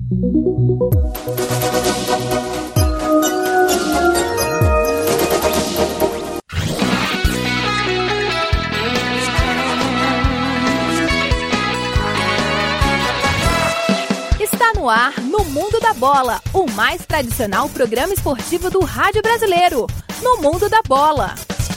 Está no ar, no Mundo da Bola, o mais tradicional programa esportivo do rádio brasileiro. No Mundo da Bola.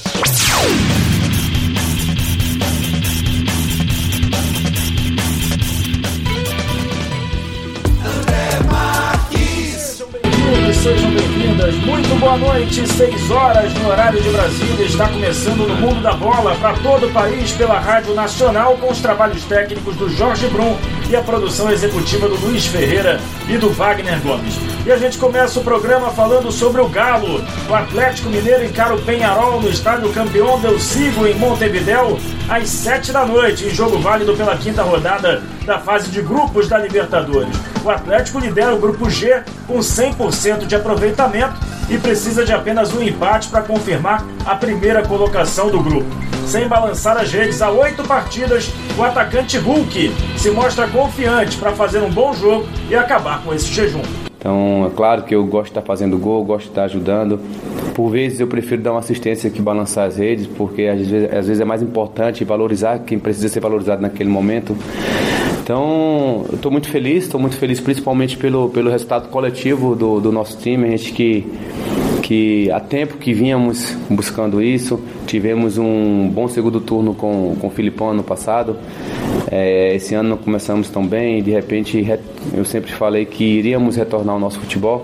Sejam bem-vindas, muito boa noite, 6 horas no horário de Brasília, está começando no Mundo da Bola para todo o país pela Rádio Nacional com os trabalhos técnicos do Jorge Brum e a produção executiva do Luiz Ferreira e do Wagner Gomes. E a gente começa o programa falando sobre o Galo. O Atlético Mineiro encara o Peñarol no estádio Campeão del Siglo em Montevidéu às 7 da noite, em jogo válido pela 5ª rodada da fase de grupos da Libertadores. O Atlético lidera o grupo G com 100% de aproveitamento e precisa de apenas um empate para confirmar a primeira colocação do grupo. Sem balançar as redes há 8 partidas, o atacante Hulk se mostra confiante para fazer um bom jogo e acabar com esse jejum. Então, é claro que eu gosto de estar fazendo gol, gosto de estar ajudando. Por vezes eu prefiro dar uma assistência que balançar as redes, porque às vezes é mais importante valorizar quem precisa ser valorizado naquele momento. Então, eu estou muito feliz principalmente pelo resultado coletivo do nosso time. A gente que há tempo que vínhamos buscando isso, tivemos um bom segundo turno com o Filipão ano passado. Esse ano não começamos tão bem e de repente eu sempre falei que iríamos retornar ao nosso futebol.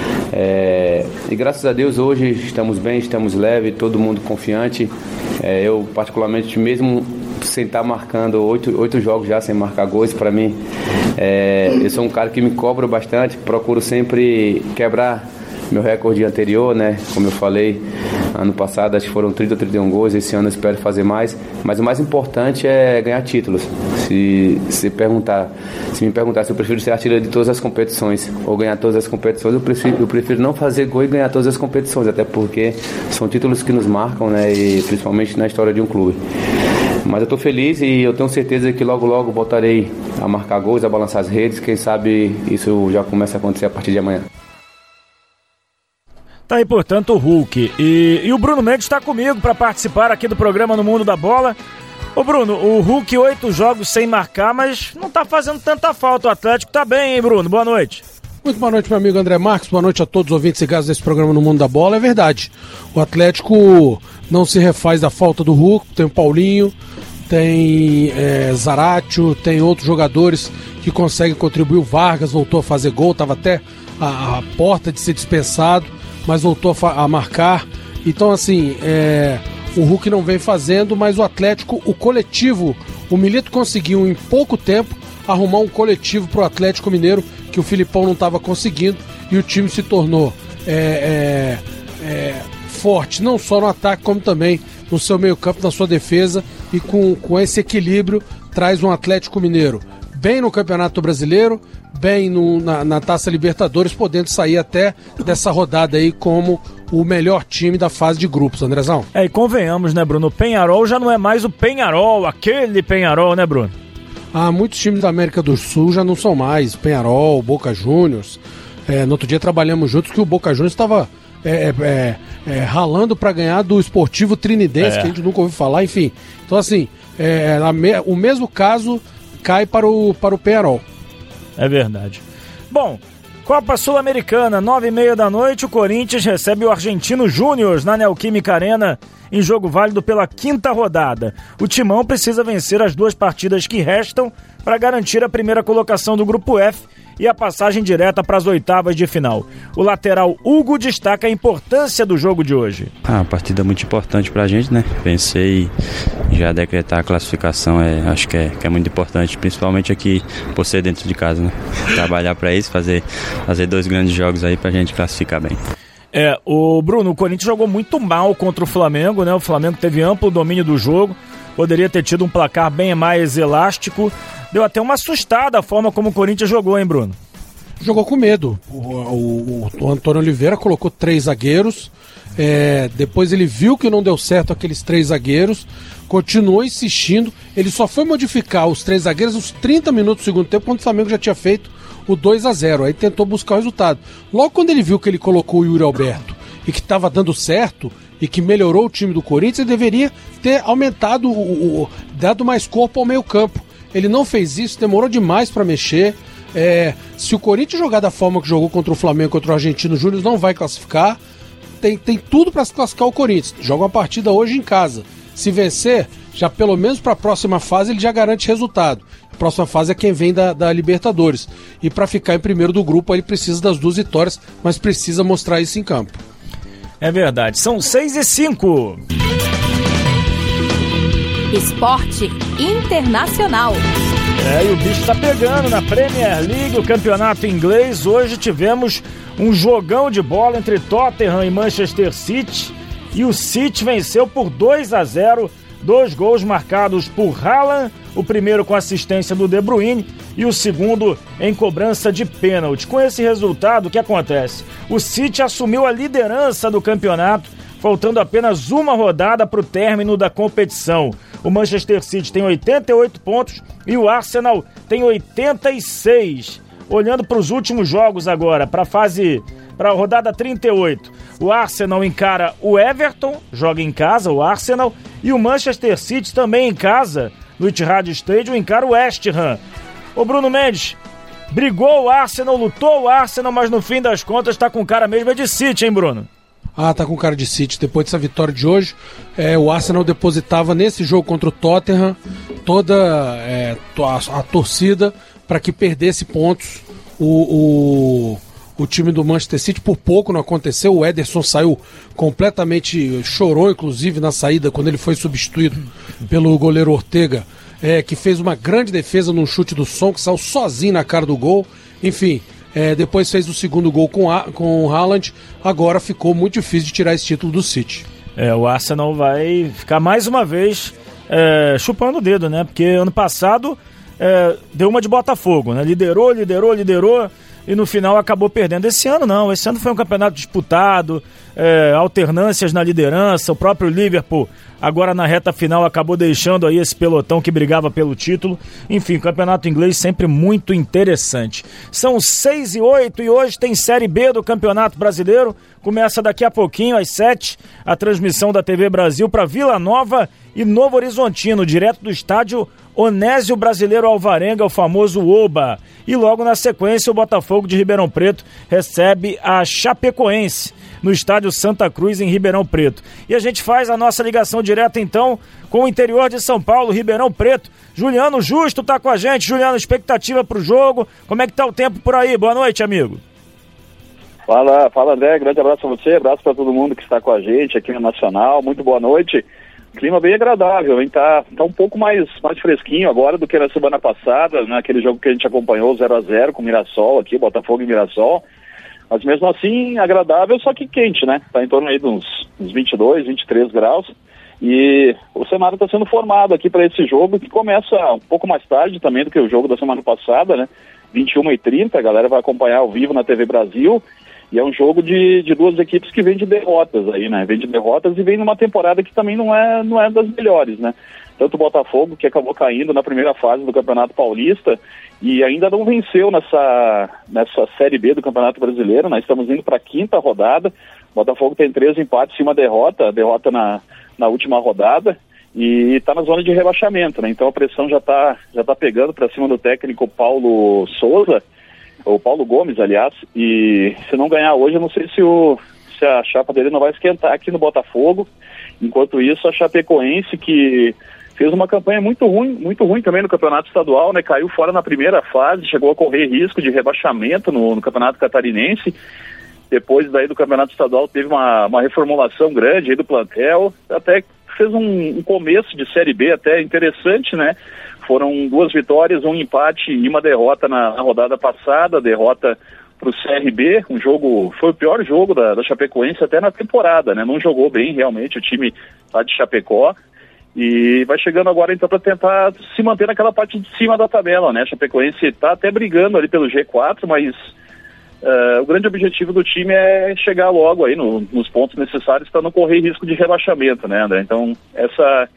E graças a Deus hoje estamos bem, estamos leves, todo mundo confiante. Eu particularmente mesmo sem estar marcando 8 jogos já sem marcar gols, para mim eu sou um cara que me cobro bastante, procuro sempre quebrar meu recorde anterior, né? Como eu falei, ano passado acho que foram 30 ou 31 gols, esse ano eu espero fazer mais, mas o mais importante é ganhar títulos. Se me perguntar se eu prefiro ser artilheiro de todas as competições ou ganhar todas as competições, eu prefiro não fazer gol e ganhar todas as competições, até porque são títulos que nos marcam, né? E principalmente na história de um clube. Mas eu estou feliz e eu tenho certeza que logo voltarei a marcar gols, a balançar as redes, quem sabe isso já começa a acontecer a partir de amanhã. Tá aí, portanto, o Hulk. E o Bruno Mendes está comigo para participar aqui do programa No Mundo da Bola. Ô Bruno, o Hulk 8 jogos sem marcar, mas não tá fazendo tanta falta. O Atlético tá bem, hein, Bruno? Boa noite. Muito boa noite, meu amigo André Marques. Boa noite a todos os ouvintes ligados desse programa No Mundo da Bola. É verdade, o Atlético não se refaz da falta do Hulk. Tem o Paulinho, tem Zaratio, tem outros jogadores que conseguem contribuir. O Vargas voltou a fazer gol, estava até a porta de ser dispensado, mas voltou a marcar. Então, assim, o Hulk não vem fazendo, mas o Atlético, o coletivo, o Milito conseguiu em pouco tempo arrumar um coletivo para o Atlético Mineiro que o Filipão não estava conseguindo, e o time se tornou forte, não só no ataque, como também no seu meio campo, na sua defesa, e com esse equilíbrio traz um Atlético Mineiro bem no Campeonato Brasileiro, bem na Taça Libertadores, podendo sair até dessa rodada aí como o melhor time da fase de grupos, Andrezão. E convenhamos, né, Bruno? O Peñarol já não é mais o Peñarol, aquele Peñarol, né, Bruno? Muitos times da América do Sul já não são mais. Peñarol, Boca Juniors. No outro dia trabalhamos juntos que o Boca Juniors estava ralando para ganhar do Esportivo Trinidense, que a gente nunca ouviu falar, enfim. Então, assim, o mesmo caso cai para o Peñarol. É verdade. Bom, Copa Sul-Americana, 9h30 da noite, o Corinthians recebe o Argentino Júnior na Neoquímica Arena em jogo válido pela 5ª rodada. O Timão precisa vencer as 2 partidas que restam para garantir a primeira colocação do Grupo F e a passagem direta para as 8ª de final. O lateral Hugo destaca a importância do jogo de hoje. Uma partida muito importante para a gente, né? Vencer e já decretar a classificação, acho que é muito importante, principalmente aqui por ser dentro de casa, né? Trabalhar para isso, fazer 2 grandes jogos aí para a gente classificar bem. O Bruno, o Corinthians jogou muito mal contra o Flamengo, né? O Flamengo teve amplo domínio do jogo, poderia ter tido um placar bem mais elástico. Deu até uma assustada a forma como o Corinthians jogou, hein, Bruno? Jogou com medo. O Antônio Oliveira colocou 3 zagueiros, depois ele viu que não deu certo aqueles 3 zagueiros, continuou insistindo, ele só foi modificar os 3 zagueiros nos 30 minutos do segundo tempo, quando o Flamengo já tinha feito o 2-0, aí tentou buscar o resultado. Logo quando ele viu que ele colocou o Yuri Alberto e que estava dando certo e que melhorou o time do Corinthians, ele deveria ter aumentado, dado mais corpo ao meio campo. Ele não fez isso, demorou demais para mexer. Se o Corinthians jogar da forma que jogou contra o Flamengo, contra o Argentino Júnior, não vai classificar. Tem tudo para se classificar o Corinthians. Joga uma partida hoje em casa. Se vencer, já pelo menos para a próxima fase ele já garante resultado. A próxima fase é quem vem da Libertadores. E para ficar em primeiro do grupo ele precisa das 2 vitórias, mas precisa mostrar isso em campo. É verdade. São 6:05. Esporte Internacional. E o bicho tá pegando na Premier League, o campeonato inglês. Hoje tivemos um jogão de bola entre Tottenham e Manchester City. E o City venceu por 2-0, 2 gols marcados por Haaland, o primeiro com assistência do De Bruyne e o segundo em cobrança de pênalti. Com esse resultado, o que acontece? O City assumiu a liderança do campeonato, faltando apenas uma rodada para o término da competição. O Manchester City tem 88 pontos e o Arsenal tem 86. Olhando para os últimos jogos agora, para a rodada 38, o Arsenal encara o Everton, joga em casa o Arsenal, e o Manchester City também em casa, no Etihad Stadium, encara o West Ham. Ô Bruno Mendes, brigou o Arsenal, lutou o Arsenal, mas no fim das contas tá com cara mesmo de City, hein, Bruno? Tá com cara de City. Depois dessa vitória de hoje, o Arsenal depositava nesse jogo contra o Tottenham toda a torcida para que perdesse pontos. O time do Manchester City por pouco não aconteceu. O Ederson saiu completamente, chorou inclusive na saída quando ele foi substituído pelo goleiro Ortega, que fez uma grande defesa num chute do Son, que saiu sozinho na cara do gol. Enfim, depois fez o segundo gol com o Haaland. Agora ficou muito difícil de tirar esse título do City. O Arsenal vai ficar mais uma vez chupando o dedo, né? Porque ano passado deu uma de Botafogo, né? Liderou e no final acabou perdendo. Esse ano não, esse ano foi um campeonato disputado, alternâncias na liderança. O próprio Liverpool agora na reta final acabou deixando aí esse pelotão que brigava pelo título. Enfim, campeonato inglês sempre muito interessante. São 6:08 e hoje tem Série B do Campeonato Brasileiro. Começa daqui a pouquinho, às 7, a transmissão da TV Brasil para Vila Nova e Novo Horizontino, direto do estádio Onésio Brasileiro Alvarenga, o famoso Oba. E logo na sequência o Botafogo de Ribeirão Preto recebe a Chapecoense no estádio Santa Cruz em Ribeirão Preto. E a gente faz a nossa ligação direta então com o interior de São Paulo, Ribeirão Preto. Juliano Justo tá com a gente. Juliano, expectativa pro jogo, como é que tá o tempo por aí? Boa noite, amigo. Fala André, grande abraço a você, abraço para todo mundo que está com a gente aqui no Nacional, muito boa noite. Clima bem agradável, hein? Tá um pouco mais fresquinho agora do que na semana passada, naquele jogo que a gente acompanhou 0-0 com o Mirassol aqui, Botafogo e Mirassol. Mas mesmo assim, agradável, só que quente, né? Tá em torno aí de uns 22, 23 graus. E o cenário está sendo formado aqui para esse jogo, que começa um pouco mais tarde também do que o jogo da semana passada, né? 21h30, a galera vai acompanhar ao vivo na TV Brasil. E é um jogo de duas equipes que vem de derrotas aí, né? Vem de derrotas e vem numa temporada que também não é das melhores, né? Tanto o Botafogo, que acabou caindo na primeira fase do Campeonato Paulista e ainda não venceu nessa Série B do Campeonato Brasileiro. Nós estamos indo para a 5ª rodada. O Botafogo tem 3 empates e uma derrota na última rodada e está na zona de rebaixamento, né? Então a pressão já tá pegando para cima do técnico Paulo Souza, ou Paulo Gomes, aliás, e se não ganhar hoje, eu não sei se a chapa dele não vai esquentar aqui no Botafogo. Enquanto isso, a Chapecoense, que fez uma campanha muito ruim também no Campeonato Estadual, né? Caiu fora na primeira fase, chegou a correr risco de rebaixamento no Campeonato Catarinense. Depois daí do Campeonato Estadual teve uma reformulação grande aí do plantel, até fez um começo de Série B até interessante, né? Foram 2 vitórias, 1 empate e uma derrota na rodada passada, derrota para o CRB, foi o pior jogo da Chapecoense até na temporada, né? Não jogou bem realmente o time lá de Chapecó e vai chegando agora então para tentar se manter naquela parte de cima da tabela, né? A Chapecoense está até brigando ali pelo G4, mas o grande objetivo do time é chegar logo aí nos pontos necessários para não correr risco de rebaixamento, né, André? Então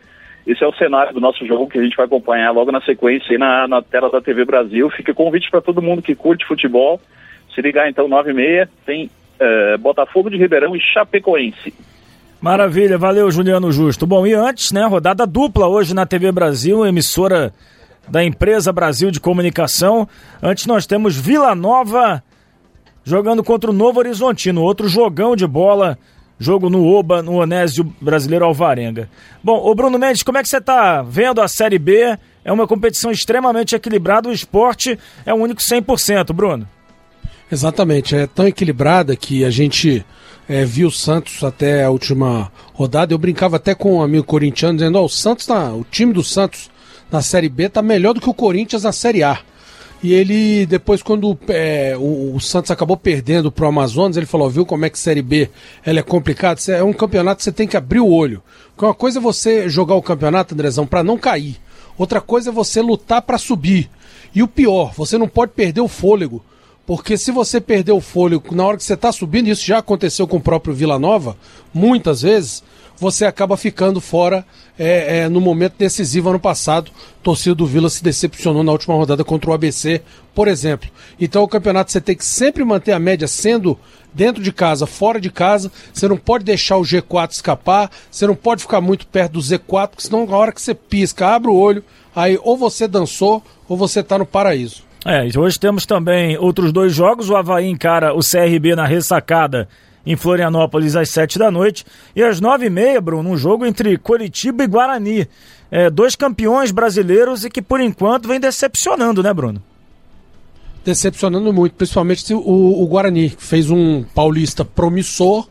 esse é o cenário do nosso jogo que a gente vai acompanhar logo na sequência aí na tela da TV Brasil. Fica convite para todo mundo que curte futebol. Se ligar então 9h30, tem Botafogo de Ribeirão e Chapecoense. Maravilha, valeu Juliano Justo. Bom, e antes, né, rodada dupla hoje na TV Brasil, emissora da Empresa Brasil de Comunicação. Antes nós temos Vila Nova jogando contra o Novo Horizontino, outro jogão de bola, jogo no Oba, no Onésio Brasileiro Alvarenga. Bom, ô Bruno Mendes, como é que você está vendo a Série B? É uma competição extremamente equilibrada, o Sport é o único 100%, Bruno. Exatamente, é tão equilibrada que a gente viu o Santos até a última rodada. Eu brincava até com um amigo corintiano dizendo, o time do Santos na Série B tá melhor do que o Corinthians na Série A. E ele, depois quando o Santos acabou perdendo pro Amazonas, ele falou, viu como é que Série B ela é complicada? É um campeonato que você tem que abrir o olho. Porque uma coisa é você jogar o campeonato, Andrezão, para não cair. Outra coisa é você lutar para subir. E o pior, você não pode perder o fôlego. Porque se você perder o fôlego na hora que você está subindo, isso já aconteceu com o próprio Vila Nova, muitas vezes, você acaba ficando fora no momento decisivo ano passado. A torcida do Vila se decepcionou na última rodada contra o ABC, por exemplo. Então o campeonato você tem que sempre manter a média sendo dentro de casa, fora de casa. Você não pode deixar o G4 escapar, você não pode ficar muito perto do Z4, porque senão na hora que você pisca, abre o olho, aí ou você dançou ou você está no paraíso. Hoje temos também outros 2 jogos. O Avaí encara o CRB na Ressacada em Florianópolis às 7h. E às 9h30, Bruno, um jogo entre Coritiba e Guarani. 2 campeões brasileiros e que por enquanto vem decepcionando, né, Bruno? Decepcionando muito, principalmente o Guarani, que fez um paulista promissor,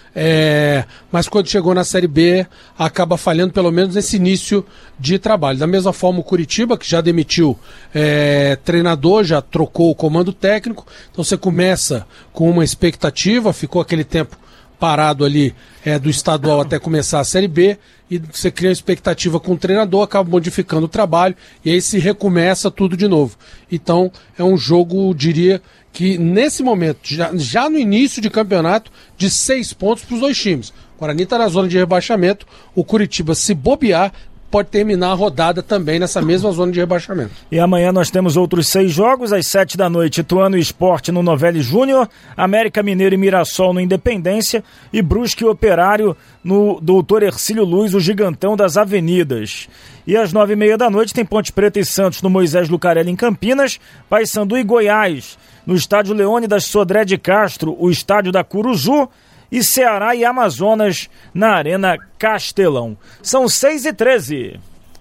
mas quando chegou na Série B acaba falhando pelo menos nesse início de trabalho. Da mesma forma o Coritiba, que já demitiu treinador, já trocou o comando técnico, então você começa com uma expectativa, ficou aquele tempo parado ali do estadual até começar a Série B, e você cria uma expectativa com o treinador, acaba modificando o trabalho, e aí se recomeça tudo de novo. Então é um jogo, diria que nesse momento, já no início de campeonato, de 6 pontos para os 2 times. O Guarani está na zona de rebaixamento, o Coritiba, se bobear, pode terminar a rodada também nessa mesma zona de rebaixamento. E amanhã nós temos outros 6 jogos, às 7h, Ituano e Sport no Novelli Júnior, América Mineiro e Mirassol no Independência e Brusque e Operário no Doutor Hercílio Luz, o gigantão das avenidas. E às 9h30 tem Ponte Preta e Santos no Moisés Lucarelli em Campinas, Paysandu e Goiás no Estádio Leônidas Sodré de Castro, o Estádio da Curuzu, e Ceará e Amazonas na Arena Castelão. São 6h13.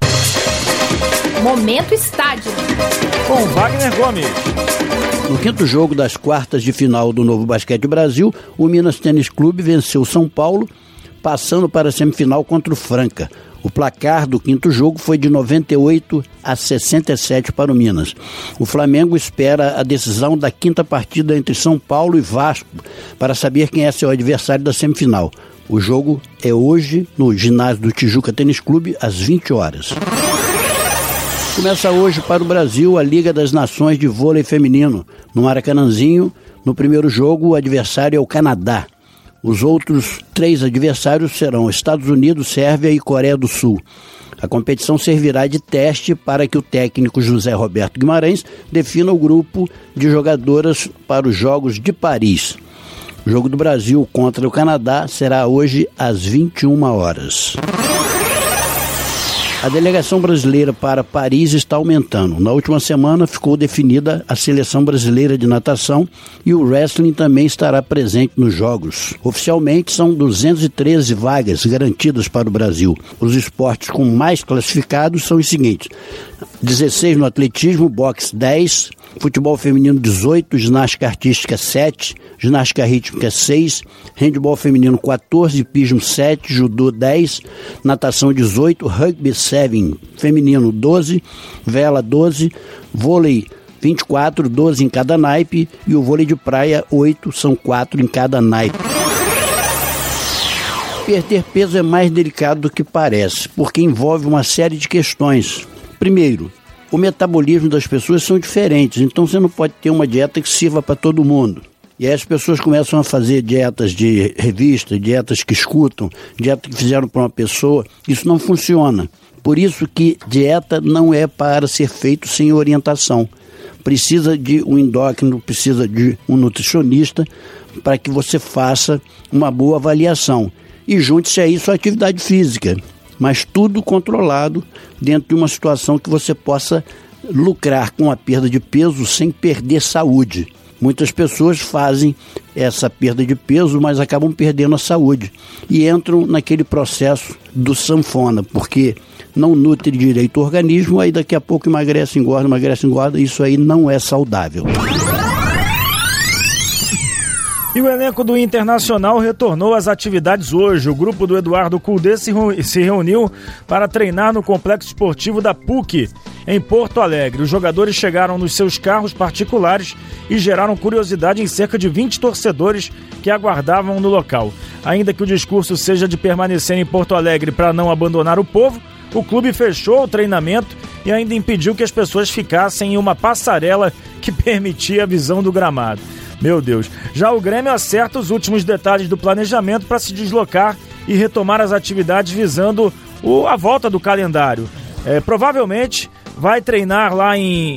Momento Estádio. Com Wagner Gomes. No 5º jogo das quartas de final do Novo Basquete Brasil, o Minas Tênis Clube venceu São Paulo, passando para a semifinal contra o Franca. O placar do 5º jogo foi de 98-67 para o Minas. O Flamengo espera a decisão da 5ª partida entre São Paulo e Vasco para saber quem é seu adversário da semifinal. O jogo é hoje no ginásio do Tijuca Tênis Clube às 20h. Começa hoje para o Brasil a Liga das Nações de Vôlei Feminino. No Maracanãzinho, no primeiro jogo, o adversário é o Canadá. Os outros 3 adversários serão Estados Unidos, Sérvia e Coreia do Sul. A competição servirá de teste para que o técnico José Roberto Guimarães defina o grupo de jogadoras para os Jogos de Paris. O jogo do Brasil contra o Canadá será hoje às 21h. A delegação brasileira para Paris está aumentando. Na última semana ficou definida a seleção brasileira de natação e o wrestling também estará presente nos Jogos. Oficialmente são 213 vagas garantidas para o Brasil. Os esportes com mais classificados são os seguintes: 16 no atletismo, boxe 10, futebol feminino 18, ginástica artística 7, ginástica rítmica 6, handebol feminino 14, pismo 7, judô 10, natação 18, rugby 7 feminino 12, vela 12, vôlei 24, 12 em cada naipe, e o vôlei de praia 8, são 4 em cada naipe. Perder peso é mais delicado do que parece, porque envolve uma série de questões. Primeiro, o metabolismo das pessoas são diferentes, então você não pode ter uma dieta que sirva para todo mundo. E aí as pessoas começam a fazer dietas de revista, dietas que escutam, dietas que fizeram para uma pessoa. Isso não funciona, Por isso que dieta não é para ser feito sem orientação. Precisa de um endócrino, precisa de um nutricionista para que você faça uma boa avaliação. E junte-se a isso a atividade física, mas tudo controlado dentro de uma situação que você possa lucrar com a perda de peso sem perder saúde. Muitas pessoas fazem essa perda de peso, mas acabam perdendo a saúde e entram naquele processo do sanfona, porque não nutre direito o organismo, aí daqui a pouco emagrece, engorda, isso aí não é saudável. E o elenco do Internacional retornou às atividades hoje. O grupo do Eduardo Cudê se reuniu para treinar no complexo esportivo da PUC, em Porto Alegre. Os jogadores chegaram nos seus carros particulares e geraram curiosidade em cerca de 20 torcedores que aguardavam no local. Ainda que o discurso seja de permanecer em Porto Alegre para não abandonar o povo, o clube fechou o treinamento e ainda impediu que as pessoas ficassem em uma passarela que permitia a visão do gramado. Meu Deus. Já o Grêmio acerta os últimos detalhes do planejamento para se deslocar e retomar as atividades visando a volta do calendário. Provavelmente vai treinar lá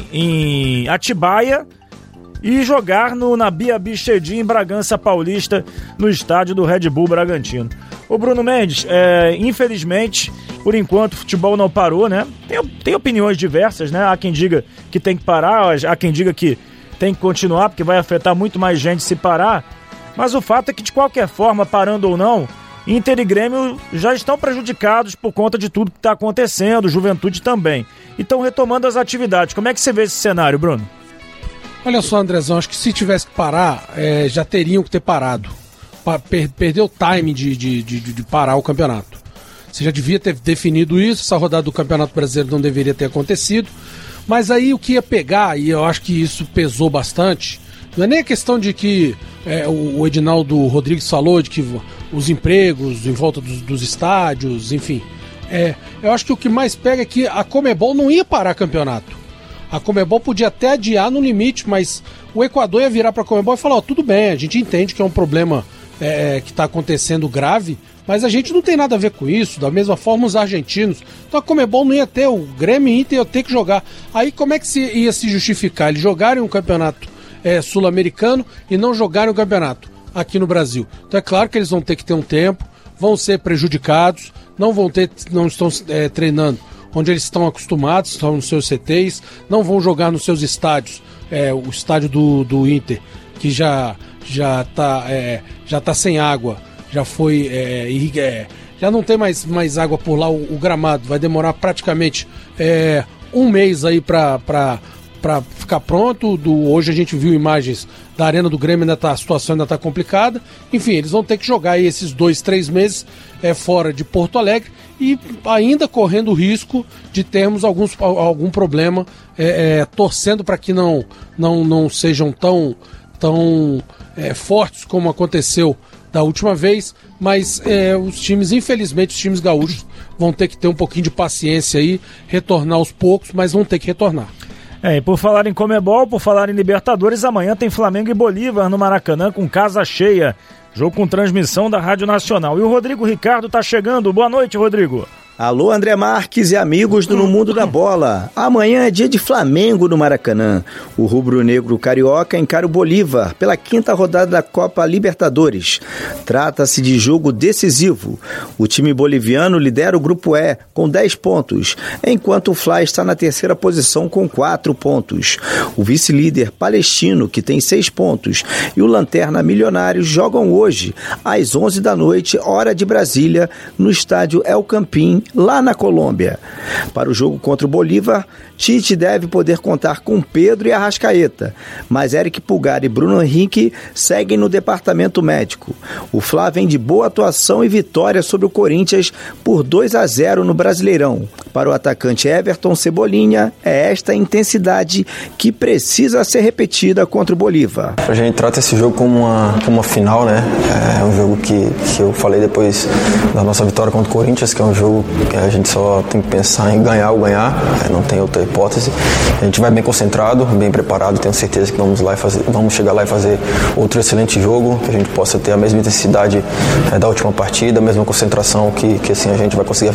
em Atibaia e jogar na Bia Bichedi, em Bragança Paulista, no estádio do Red Bull Bragantino. Ô Bruno Mendes, infelizmente, por enquanto o futebol não parou, né? Tem opiniões diversas, né? Há quem diga que tem que parar, há quem diga que tem que continuar porque vai afetar muito mais gente se parar, mas o fato é que de qualquer forma, parando ou não, Inter e Grêmio já estão prejudicados por conta de tudo que está acontecendo, Juventude também. E estão retomando as atividades. Como é que você vê esse cenário, Bruno? Olha só, Andrezão, acho que se tivesse que parar, já teriam que ter parado. Perdeu o time de parar o campeonato. Você já devia ter definido isso, essa rodada do Campeonato Brasileiro não deveria ter acontecido. Mas aí o que ia pegar, e eu acho que isso pesou bastante, não é nem a questão de que o Edinaldo Rodrigues falou, de que os empregos em volta dos estádios, enfim. Eu acho que o que mais pega é que a Conmebol não ia parar campeonato. A Conmebol podia até adiar no limite, mas o Equador ia virar para a Conmebol e falar, tudo bem, a gente entende que é um problema que está acontecendo grave, mas a gente não tem nada a ver com isso, da mesma forma os argentinos. Então a Conmebol não ia ter, o Grêmio e Inter ia ter que jogar. Aí como é que ia se justificar? Eles jogarem um campeonato sul-americano e não jogarem um campeonato aqui no Brasil. Então é claro que eles vão ter que ter um tempo, vão ser prejudicados, não estão treinando onde eles estão acostumados, estão nos seus CTs, não vão jogar nos seus estádios. O estádio do Inter, que já tá sem água, já foi já não tem mais água por lá, o gramado vai demorar praticamente um mês aí para ficar pronto. Hoje a gente viu imagens da Arena do Grêmio, a situação ainda está complicada. Enfim, eles vão ter que jogar aí esses 2-3 meses fora de Porto Alegre e ainda correndo o risco de termos algum problema, torcendo para que não sejam tão fortes como aconteceu da última vez, mas infelizmente os times gaúchos vão ter que ter um pouquinho de paciência aí, retornar aos poucos, mas vão ter que retornar. E por falar em Conmebol, por falar em Libertadores, amanhã tem Flamengo e Bolívar no Maracanã com casa cheia, jogo com transmissão da Rádio Nacional. E o Rodrigo Ricardo tá chegando. Boa noite, Rodrigo. Alô, André Marques e amigos do No Mundo da Bola. Amanhã é dia de Flamengo no Maracanã. O rubro-negro carioca encara o Bolívar pela 5ª rodada da Copa Libertadores. Trata-se de jogo decisivo. O time boliviano lidera o Grupo E com 10 pontos, enquanto o Fla está na 3ª posição com 4 pontos. O vice-líder palestino, que tem 6 pontos, e o Lanterna Milionários jogam hoje, às 11 da noite, hora de Brasília, no estádio El Campín, lá na Colômbia. Para o jogo contra o Bolívar, Tite deve poder contar com Pedro e Arrascaeta, mas Eric Pulgar e Bruno Henrique seguem no departamento médico. O Fla vem de boa atuação e vitória sobre o Corinthians por 2-0 no Brasileirão. Para o atacante Everton Cebolinha, é esta intensidade que precisa ser repetida contra o Bolívar. A gente trata esse jogo como uma final, né? É um jogo que eu falei depois da nossa vitória contra o Corinthians, que é um jogo que a gente só tem que pensar em ganhar ou ganhar, não tem outra hipótese. A gente vai bem concentrado, bem preparado, tenho certeza que vamos chegar lá e fazer outro excelente jogo, que a gente possa ter a mesma intensidade da última partida, a mesma concentração que assim a gente vai conseguir a vitória.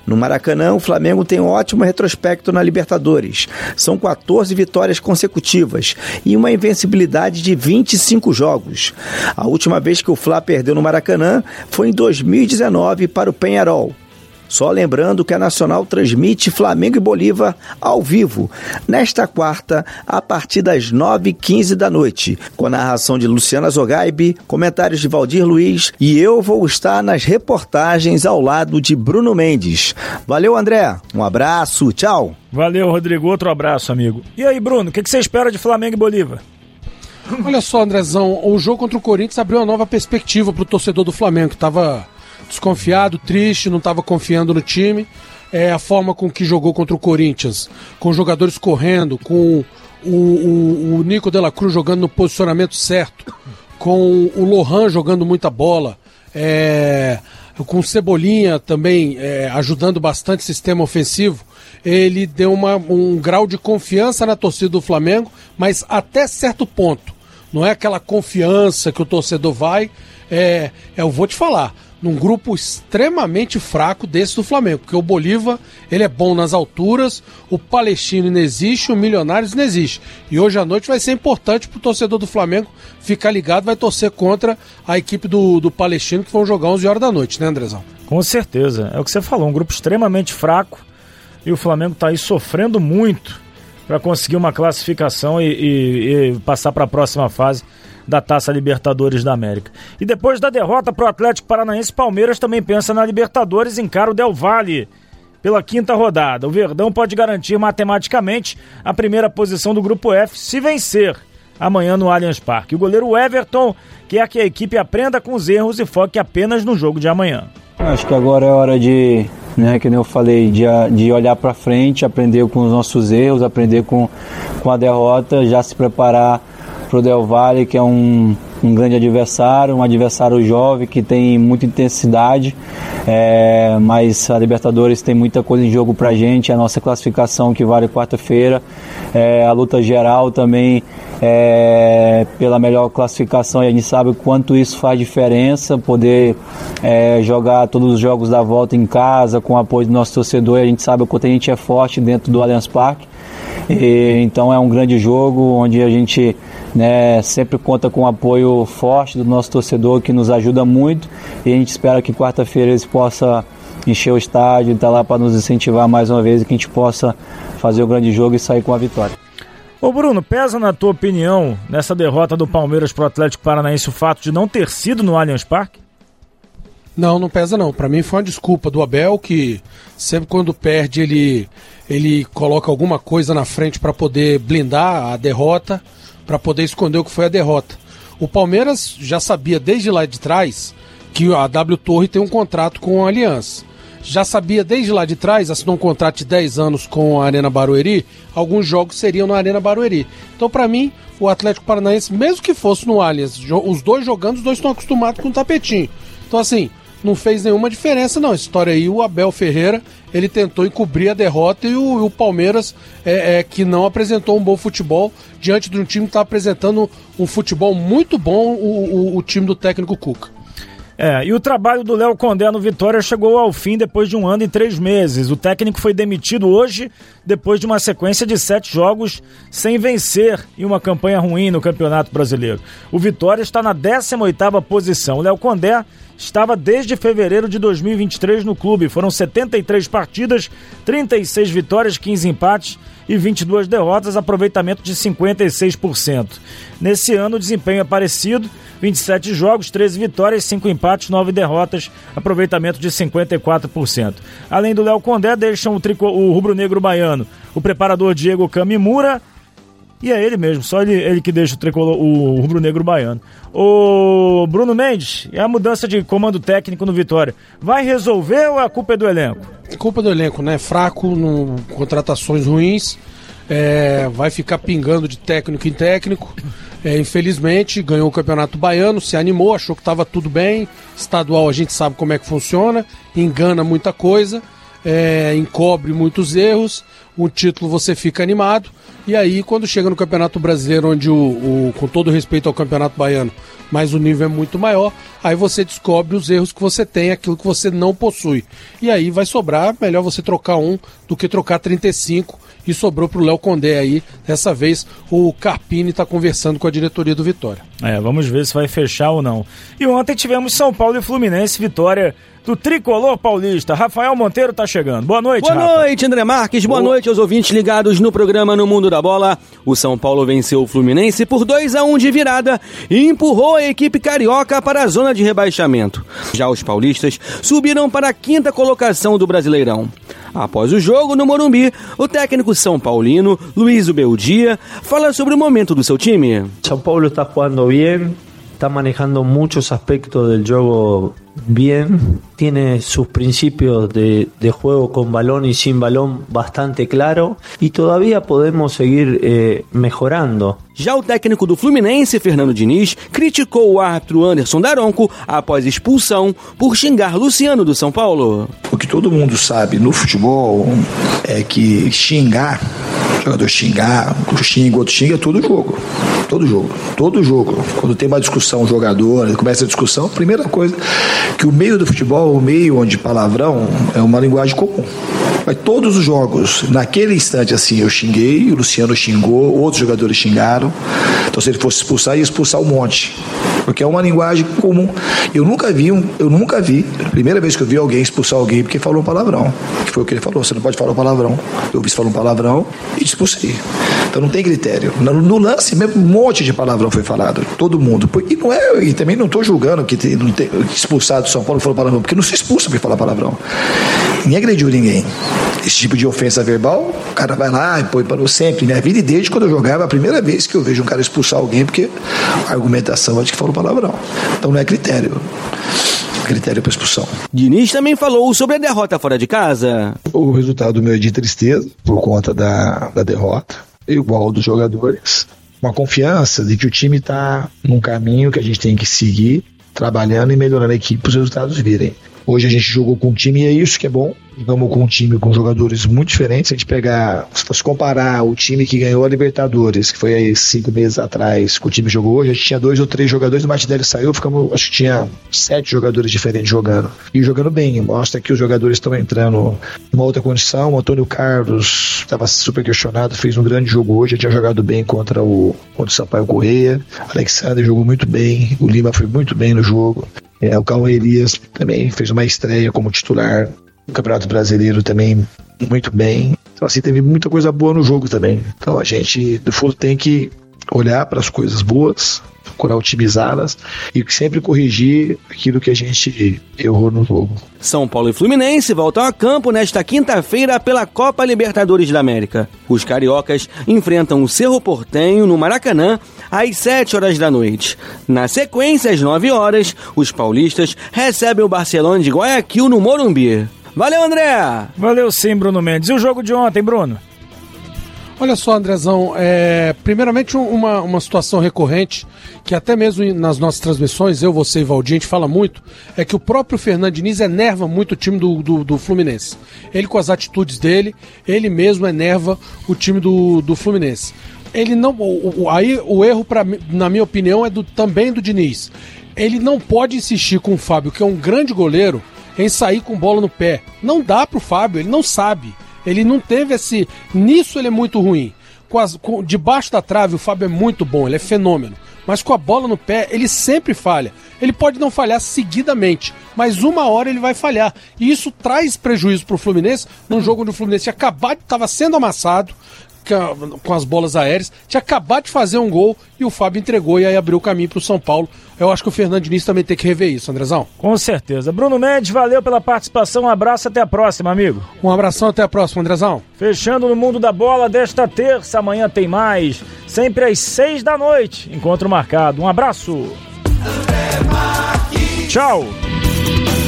No Maracanã, o Flamengo tem um ótimo retrospecto na Libertadores. São 14 vitórias consecutivas e uma invencibilidade de 25 jogos. A última vez que o Fla perdeu no Maracanã foi em 2019 para o Peñarol. Só lembrando que a Nacional transmite Flamengo e Bolívar ao vivo, nesta quarta, a partir das 9h15 da noite, com narração de Luciana Zogaibe, comentários de Valdir Luiz, e eu vou estar nas reportagens ao lado de Bruno Mendes. Valeu, André. Um abraço. Tchau. Valeu, Rodrigo. Outro abraço, amigo. E aí, Bruno, o que você espera de Flamengo e Bolívar? Olha só, Andrezão, o jogo contra o Corinthians abriu uma nova perspectiva para o torcedor do Flamengo, que estava desconfiado, triste, não estava confiando no time. A forma com que jogou contra o Corinthians, com os jogadores correndo, com o Nico de la Cruz jogando no posicionamento certo, com o Lohan jogando muita bola, com o Cebolinha também ajudando bastante o sistema ofensivo. Ele deu um grau de confiança na torcida do Flamengo, mas até certo ponto. Não é aquela confiança que o torcedor vai. Eu vou te falar, num grupo extremamente fraco desse do Flamengo, porque o Bolívar, ele é bom nas alturas, o Palestino não existe, o Milionários não existe. E hoje à noite vai ser importante pro torcedor do Flamengo ficar ligado, vai torcer contra a equipe do Palestino, que vão jogar 11 horas da noite, né, Andrezão? Com certeza, é o que você falou, um grupo extremamente fraco, e o Flamengo tá aí sofrendo muito para conseguir uma classificação e passar para a próxima fase da Taça Libertadores da América. E depois da derrota para o Atlético Paranaense, Palmeiras também pensa na Libertadores e encara o Del Valle pela 5ª rodada. O Verdão pode garantir matematicamente a primeira posição do Grupo F se vencer amanhã no Allianz Parque. O goleiro Everton quer que a equipe aprenda com os erros e foque apenas no jogo de amanhã. Acho que agora é hora de, que nem eu falei, de olhar para frente, aprender com os nossos erros, aprender com a derrota, já se preparar para o Del Valle, que é um grande adversário, um adversário jovem que tem muita intensidade, mas a Libertadores tem muita coisa em jogo pra gente, a nossa classificação que vale quarta-feira, a luta geral também pela melhor classificação, e a gente sabe o quanto isso faz diferença, poder jogar todos os jogos da volta em casa com o apoio do nosso torcedor, e a gente sabe o quanto a gente é forte dentro do Allianz Parque. Então é um grande jogo onde a gente sempre conta com o apoio forte do nosso torcedor, que nos ajuda muito, e a gente espera que quarta-feira eles possam encher o estádio e estar lá para nos incentivar mais uma vez, e que a gente possa fazer o grande jogo e sair com a vitória. Ô Bruno, pesa na tua opinião nessa derrota do Palmeiras pro Atlético Paranaense o fato de não ter sido no Allianz Parque? Não pesa não. Pra mim foi uma desculpa do Abel, que sempre quando perde ele coloca alguma coisa na frente para poder blindar a derrota, para poder esconder o que foi a derrota. O Palmeiras já sabia desde lá de trás que a W Torre tem um contrato com a Aliança. Já sabia desde lá de trás, assinou um contrato de 10 anos com a Arena Barueri, alguns jogos seriam na Arena Barueri. Então, para mim, o Atlético Paranaense, mesmo que fosse no Allianz, os dois jogando, os dois estão acostumados com o tapetinho. Então, assim, não fez nenhuma diferença, não. Essa história aí, o Abel Ferreira, ele tentou encobrir a derrota, e o Palmeiras, que não apresentou um bom futebol, diante de um time que está apresentando um futebol muito bom, o time do técnico Cuca. E o trabalho do Léo Condé no Vitória chegou ao fim depois de 1 ano e 3 meses. O técnico foi demitido hoje, depois de uma sequência de 7 jogos sem vencer e uma campanha ruim no Campeonato Brasileiro. O Vitória está na 18ª posição. O Léo Condé estava desde fevereiro de 2023 no clube. Foram 73 partidas, 36 vitórias, 15 empates e 22 derrotas, aproveitamento de 56%. Nesse ano o desempenho é parecido, 27 jogos, 13 vitórias, 5 empates, 9 derrotas, aproveitamento de 54%. Além do Léo Condé, deixam o rubro-negro baiano, o preparador Diego Camimura, e é ele mesmo, só ele que deixa o rubro-negro baiano. O Bruno Mendes, e a mudança de comando técnico no Vitória, vai resolver ou a culpa é do elenco? Culpa do elenco, né? Fraco, contratações ruins, vai ficar pingando de técnico em técnico. Infelizmente, ganhou o Campeonato Baiano, se animou, achou que estava tudo bem. Estadual a gente sabe como é que funciona, engana muita coisa, encobre muitos erros. um título você fica animado, e aí quando chega no Campeonato Brasileiro, onde com todo respeito ao Campeonato Baiano, mas o nível é muito maior, aí você descobre os erros que você tem, aquilo que você não possui. E aí vai sobrar, melhor você trocar um do que trocar 35, e sobrou pro Léo Condé aí. Dessa vez o Carpini está conversando com a diretoria do Vitória. Vamos ver se vai fechar ou não. E ontem tivemos São Paulo e Fluminense, vitória do Tricolor Paulista. Rafael Monteiro tá chegando. Boa noite, Rafa. Boa noite, André Marques. Boa noite aos ouvintes ligados no programa No Mundo da Bola. O São Paulo venceu o Fluminense por 2-1 de virada e empurrou a equipe carioca para a zona de rebaixamento. Já os paulistas subiram para a 5ª colocação do Brasileirão. Após o jogo no Morumbi, o técnico são paulino, Luiz Ubeldia, fala sobre o momento do seu time. São Paulo está jugando bem, está manejando muchos aspectos del juego bien, tiene sus principios de juego con balón y sin balón bastante claro y todavía podemos seguir mejorando. Já o técnico do Fluminense, Fernando Diniz, criticou o árbitro Anderson Daronco após expulsão por xingar Luciano do São Paulo. O que todo mundo sabe no futebol é que xingar, o jogador xingar, xinga, outro xinga, é todo jogo. Todo jogo. Quando tem uma discussão, o jogador, começa a discussão, a primeira coisa que o meio do futebol, o meio onde palavrão é uma linguagem comum. Mas todos os jogos, naquele instante assim, eu xinguei, o Luciano xingou, outros jogadores xingaram. Então se ele fosse expulsar, ia expulsar um monte. Porque é uma linguagem comum. Eu nunca vi, a primeira vez que eu vi alguém expulsar alguém porque falou um palavrão. Que foi o que ele falou, você não pode falar um palavrão. Eu vi você falar um palavrão e te expulsei. Então não tem critério. No lance mesmo, um monte de palavrão foi falado. Todo mundo. E também não estou julgando que não tem expulsado do São Paulo falou palavrão, porque não se expulsa por falar palavrão. Ninguém agrediu ninguém. Esse tipo de ofensa verbal, o cara vai lá e põe para sempre. Minha vida e desde quando eu jogava, é a primeira vez que eu vejo um cara expulsar alguém, porque a argumentação é de que falou palavrão. Então não é critério para expulsão. Diniz também falou sobre a derrota fora de casa. O resultado meu é de tristeza, por conta da derrota, igual dos jogadores. Uma confiança de que o time está num caminho que a gente tem que seguir, trabalhando e melhorando a equipe para os resultados virem. Hoje a gente jogou com um time e é isso que é bom. Jogamos com um time com jogadores muito diferentes. Se a gente pegar, se fosse comparar o time que ganhou a Libertadores, que foi aí 5 meses atrás, com o time que jogou hoje, a gente tinha 2 ou 3 jogadores, o Martinelli saiu, acho que tinha 7 jogadores diferentes jogando. E jogando bem, mostra que os jogadores estão entrando numa outra condição. O Antônio Carlos estava super questionado, fez um grande jogo hoje, tinha jogado bem contra o Sampaio Corrêa. Alexandre jogou muito bem, o Lima foi muito bem no jogo. O Cauã Elias também fez uma estreia como titular no Campeonato Brasileiro também muito bem. Então assim, teve muita coisa boa no jogo também. Então a gente do fundo tem que olhar para as coisas boas, procurar otimizá-las e sempre corrigir aquilo que a gente errou no jogo. São Paulo e Fluminense voltam a campo nesta quinta-feira pela Copa Libertadores da América. Os cariocas enfrentam o Cerro Porteño no Maracanã às 7 horas da noite. Na sequência, às 9 horas, os paulistas recebem o Barcelona de Guayaquil no Morumbi. Valeu, André! Valeu sim, Bruno Mendes. E o jogo de ontem, Bruno? Olha só, Andrezão, primeiramente uma situação recorrente, que até mesmo nas nossas transmissões, eu, você e Valdir, a gente fala muito, é que o próprio Fernando Diniz enerva muito o time do Fluminense. Ele com as atitudes dele, ele mesmo enerva o time do Fluminense. Ele não, aí o erro, na minha opinião, é também do Diniz. Ele não pode insistir com o Fábio, que é um grande goleiro, em sair com bola no pé. Não dá pro Fábio, ele não sabe. Ele não teve esse... Nisso ele é muito ruim. Debaixo da trave o Fábio é muito bom, ele é fenômeno. Mas com a bola no pé, ele sempre falha. Ele pode não falhar seguidamente, mas uma hora ele vai falhar. E isso traz prejuízo pro Fluminense, num jogo onde o Fluminense estava sendo amassado com as bolas aéreas, tinha acabado de fazer um gol e o Fábio entregou e aí abriu o caminho pro São Paulo. Eu acho que o Fernando Diniz também tem que rever isso, Andrezão. Com certeza. Bruno Mendes, valeu pela participação, um abraço, até a próxima, amigo. Um abração, até a próxima, Andrezão. Fechando no Mundo da Bola desta terça, amanhã tem mais, sempre às 6 da noite, encontro marcado. Um abraço. Tchau.